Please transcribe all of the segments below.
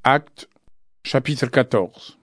Actes, chapitre 14.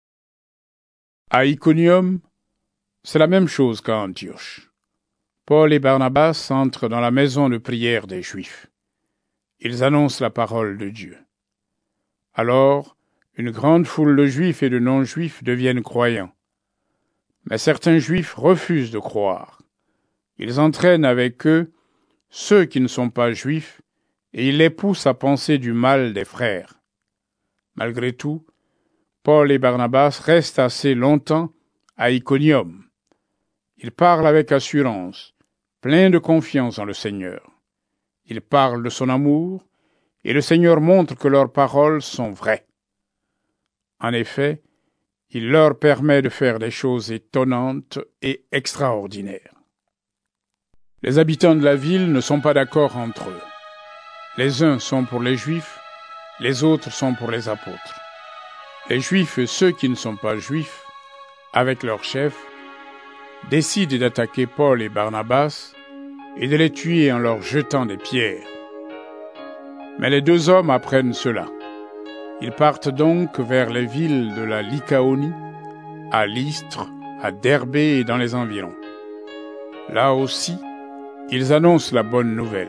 À Iconium, c'est la même chose qu'à Antioche. Paul et Barnabas entrent dans la maison de prière des Juifs. Ils annoncent la parole de Dieu. Alors, une grande foule de Juifs et de non-Juifs deviennent croyants. Mais certains Juifs refusent de croire. Ils entraînent avec eux ceux qui ne sont pas Juifs et ils les poussent à penser du mal des frères. Malgré tout, Paul et Barnabas restent assez longtemps à Iconium. Ils parlent avec assurance, pleins de confiance en le Seigneur. Ils parlent de son amour, et le Seigneur montre que leurs paroles sont vraies. En effet, il leur permet de faire des choses étonnantes et extraordinaires. Les habitants de la ville ne sont pas d'accord entre eux. Les uns sont pour les Juifs, les autres sont pour les apôtres. Les Juifs et ceux qui ne sont pas Juifs, avec leur chef, décident d'attaquer Paul et Barnabas et de les tuer en leur jetant des pierres. Mais les deux hommes apprennent cela. Ils partent donc vers les villes de la Lycaonie, à Lystre, à Derbé et dans les environs. Là aussi, ils annoncent la bonne nouvelle.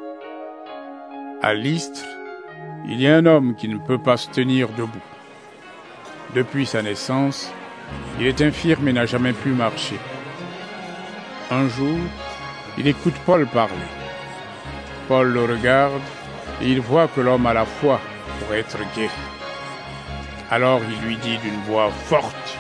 À Lystre, il y a un homme qui ne peut pas se tenir debout. Depuis sa naissance, il est infirme et n'a jamais pu marcher. Un jour, il écoute Paul parler. Paul le regarde et il voit que l'homme a la foi pour être guéri. Alors il lui dit d'une voix forte: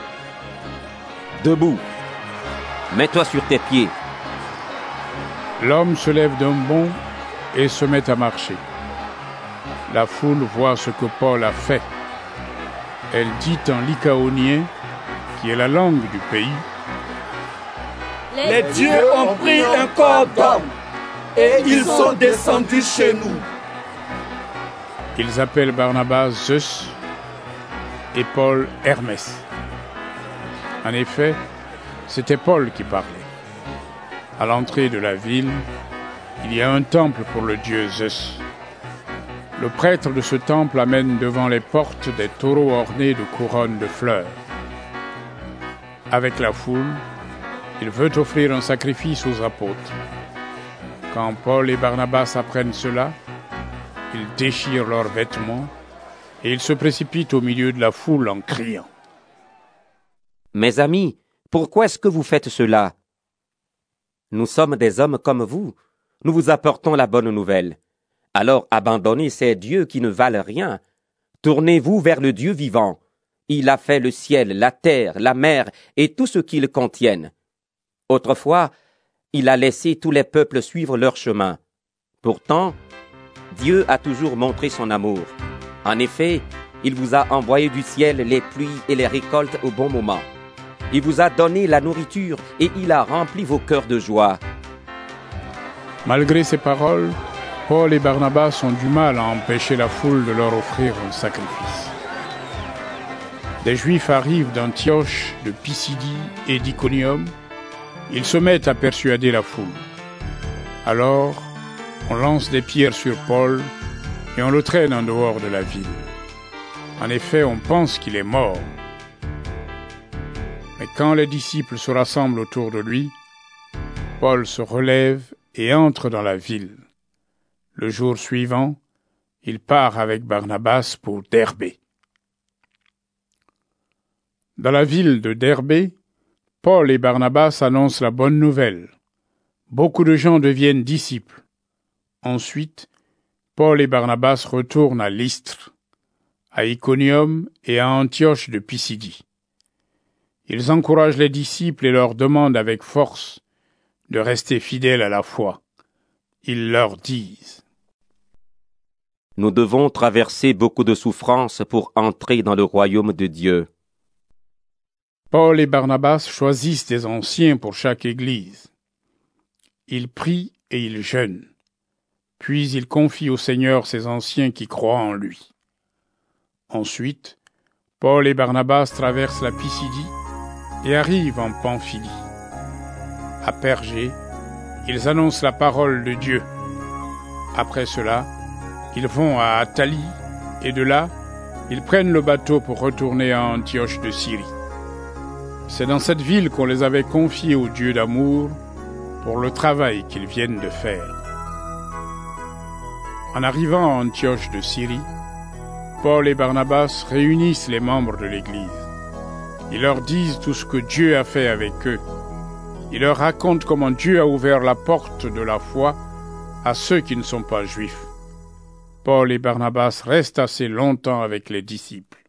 « Debout, mets-toi sur tes pieds. » L'homme se lève d'un bond et se met à marcher. La foule voit ce que Paul a fait. Elle dit en lycaonien, qui est la langue du pays: « Les dieux ont pris un corps d'homme et ils sont descendus chez nous. » Ils appellent Barnabas Zeus et Paul Hermès. En effet, c'était Paul qui parlait. À l'entrée de la ville, il y a un temple pour le dieu Zeus. Le prêtre de ce temple amène devant les portes des taureaux ornés de couronnes de fleurs. Avec la foule, il veut offrir un sacrifice aux apôtres. Quand Paul et Barnabas apprennent cela, ils déchirent leurs vêtements et ils se précipitent au milieu de la foule en criant: « Mes amis, pourquoi est-ce que vous faites cela? Nous sommes des hommes comme vous. Nous vous apportons la bonne nouvelle. Alors abandonnez ces dieux qui ne valent rien. Tournez-vous vers le Dieu vivant. Il a fait le ciel, la terre, la mer et tout ce qu'ils contiennent. Autrefois, il a laissé tous les peuples suivre leur chemin. Pourtant, Dieu a toujours montré son amour. En effet, il vous a envoyé du ciel les pluies et les récoltes au bon moment. Il vous a donné la nourriture et il a rempli vos cœurs de joie. » Malgré ces paroles, Paul et Barnabas ont du mal à empêcher la foule de leur offrir un sacrifice. Des Juifs arrivent d'Antioche, de Pisidie et d'Iconium. Ils se mettent à persuader la foule. Alors, on lance des pierres sur Paul et on le traîne en dehors de la ville. En effet, on pense qu'il est mort. Mais quand les disciples se rassemblent autour de lui, Paul se relève et entre dans la ville. Le jour suivant, il part avec Barnabas pour Derbé. Dans la ville de Derbé, Paul et Barnabas annoncent la bonne nouvelle. Beaucoup de gens deviennent disciples. Ensuite, Paul et Barnabas retournent à Lystre, à Iconium et à Antioche de Pisidie. Ils encouragent les disciples et leur demandent avec force de rester fidèles à la foi. Ils leur disent: « Nous devons traverser beaucoup de souffrances pour entrer dans le royaume de Dieu. » Paul et Barnabas choisissent des anciens pour chaque église. Ils prient et ils jeûnent. Puis ils confient au Seigneur ces anciens qui croient en lui. Ensuite, Paul et Barnabas traversent la Pisidie et arrivent en Pamphylie. À Pergé, ils annoncent la parole de Dieu. Après cela, ils vont à Attalie et de là, Ils prennent le bateau pour retourner à Antioche de Syrie. C'est dans cette ville qu'on les avait confiés au Dieu d'amour pour le travail qu'ils viennent de faire. En arrivant à Antioche de Syrie, Paul et Barnabas réunissent les membres de l'Église. Ils leur disent tout ce que Dieu a fait avec eux. Ils leur racontent comment Dieu a ouvert la porte de la foi à ceux qui ne sont pas juifs. Paul et Barnabas restent assez longtemps avec les disciples.